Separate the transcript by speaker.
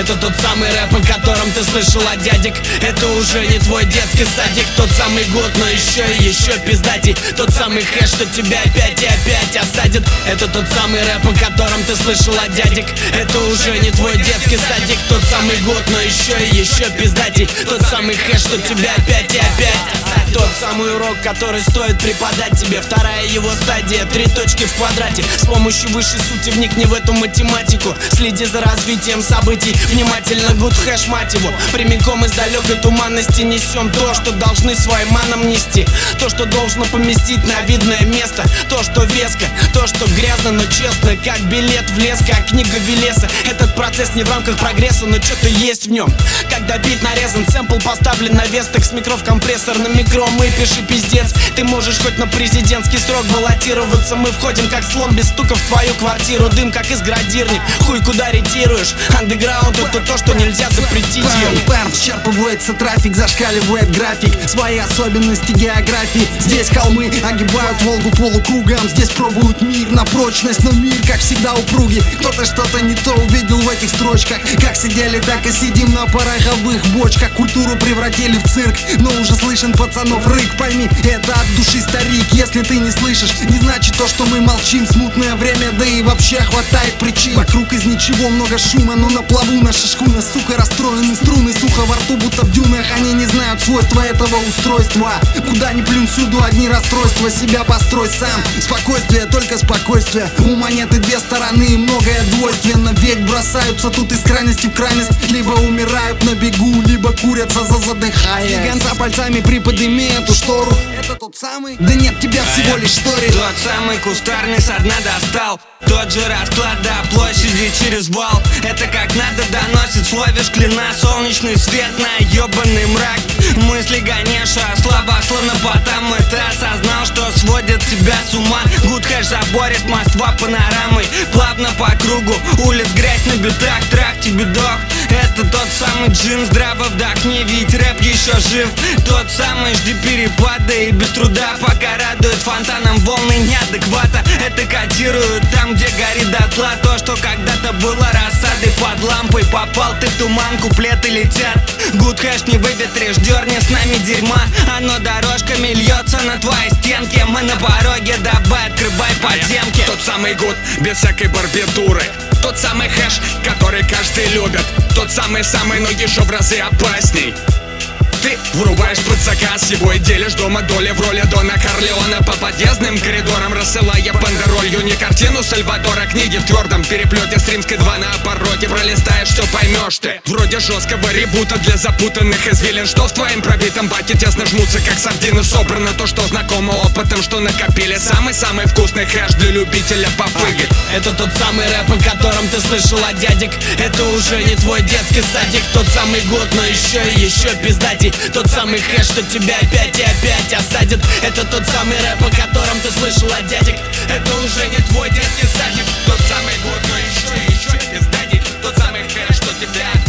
Speaker 1: Это тот самый рэп, о котором ты слышал от дядек. Это уже не твой детский садик. Тот самый год, но еще пиздатей. Тот самый хэш, что тебя опять и опять осадит. Это тот самый рэп, о котором ты слышал от дядек. Это уже не твой детский садик. Тот самый год, но еще пиздатей. Тот самый хэш, что тебя опять и опять. Тот самый урок, который стоит преподать тебе. Вторая его стадия, 3 точки в квадрате. С помощью высшей сути вникни в эту математику. Следи за развитием событий внимательно, good хэш, мать его. Прямиком из далекой туманности несем то, что должны своим манам нести. То, что должно поместить на видное место. То, что веско, то, что грязно, но честно. Как билет в лес, как книга Велеса. Этот процесс не в рамках прогресса, но что-то есть в нем. Когда бит нарезан, сэмпл поставлен на вес, так с микро в компрессор на микро мы пиши пиздец. Ты можешь хоть на президентский срок баллотироваться. Мы входим как слон без стука в твою квартиру. Дым как из градирни, хуй куда ретируешь. Андеграунд — это то, что нельзя запретить.
Speaker 2: Пар вчерпывается трафик, зашкаливает график. Свои особенности географии. Здесь холмы огибают Волгу полукругом. Здесь пробуют мир на прочность, но мир, как всегда, упругий. Кто-то что-то не то увидел в этих строчках. Как сидели, так и сидим на пороховых бочках. Культуру превратили в цирк, но уже слышен пацанов рык. Пойми, это от души, старик. Если ты не слышишь, не значит то, что мы молчим. Смутное время, да и вообще хватает причин. Вокруг из ничего много шума, но на плаву наша шхуна. Сука, расстроены струны, сухо во рту, будто в дюнах. Они не знают свойства этого устройства. Куда ни плюнь, всюду одни расстройства. Себя построй сам, спокойствие, только спокойствие. У монеты 2 стороны и многое двойственно. Ведь бросаются тут из крайности в крайность. Либо умирают на бегу, либо курятся задыхаясь. Гигантца пальцами приподними эту штору. Это тот самый? Да нет, тебя всего лишь шторит.
Speaker 3: Тот самый кустарный со дна достал. Тот же расклад до площади через вал. Это как надо доносит, словишь клина. Солнечный свет на ебаный мрак. Мысли Ганеша слабо, словно потому и ты осознал, что сводит тебя с ума. Гуд хэш заборит, Москва панорамой. Плавно по кругу, улиц грязь на битах. Трах тебе дох. Это тот самый джин, здраво вдохни, ведь рэп еще жив. Тот самый, жди перепада и без труда, пока радует фонтаном волны неадеквата. Это кодируют там, где горит дотла. То, что когда-то было рассадой под лампой. Попал ты в туман, куплеты летят. Гуд хэш не выветришь, дерни с нами дерьма. Оно дорожками льется на твои стенки. Мы на пороге, давай открывай подземки.
Speaker 4: Тот самый гуд, без всякой барбитуры. Тот самый хэш, который каждый любит. Тот самый-самый, но еще в разы опасней. Ты врубаешь под заказ его и делишь дома доли в роли Дона Корлеона. По подъездным коридорам рассылая бандеролью. Не картину Сальвадора, книги в твердом переплете. С римской 2 на обороте пролистаешь, все поймешь ты. Вроде жесткого ребута для запутанных извилин. Что в твоем пробитом баке тесно жмутся, как сардины. Собрано то, что знакомо опытом, что накопили. Самый-самый вкусный хэш для любителя попыгать.
Speaker 1: Это тот самый рэп, о котором ты слышал от дядек. Это уже не твой детский садик. Тот самый год, но еще пиздатей. Тот самый хэш, что тебя опять и опять осадит. Это тот самый рэп, о котором ты слышал от дядек. Это уже не твой детский садик. Тот самый год, но еще пиздатей. Тот самый хэш, что тебя